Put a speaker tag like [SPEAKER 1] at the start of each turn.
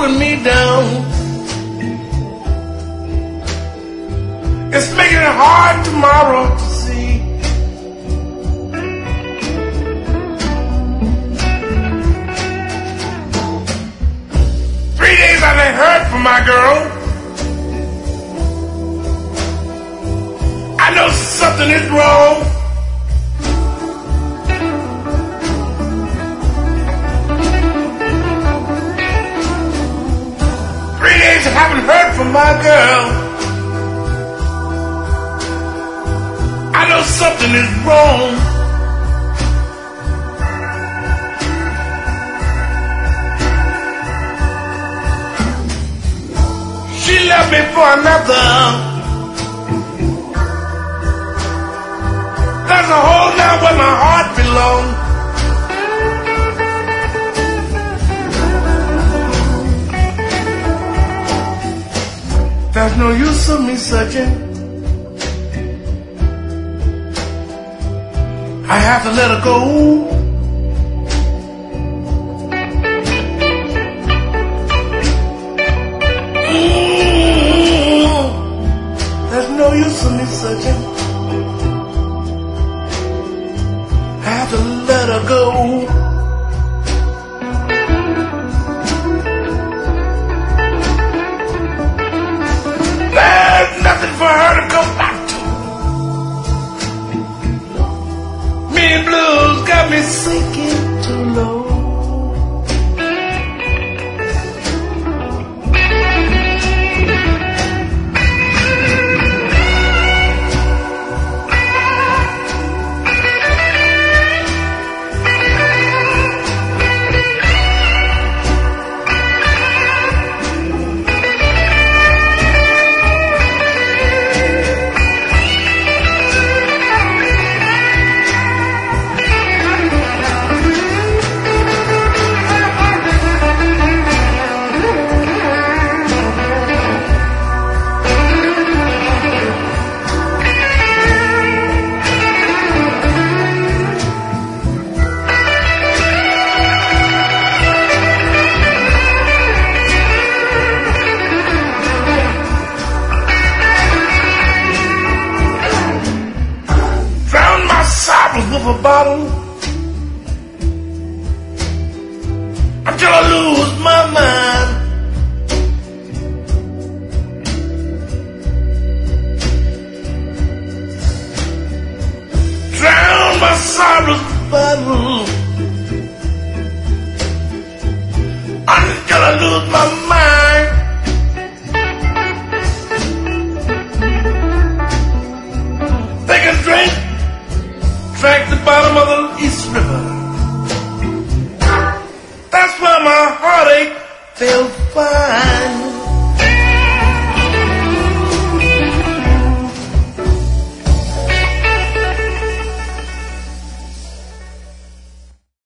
[SPEAKER 1] holding me down. It's making it hard tomorrow to see. 3 days I ain't heard from my girl. I know something is wrong. I haven't heard from my girl. I know something is wrong. She left me for another. There's a hole now where my heart belongs. There's no use of me searching. I have to let her go. There's no use of me searching. I have to let her go. Nothing for her to go back to. Me and blues got me sinking too low. With a bottle until I lose my mind. Drown my sorrows bottle until I lose my mind. They can drink. Drank the bottom of the East River. That's where my heartache felt fine.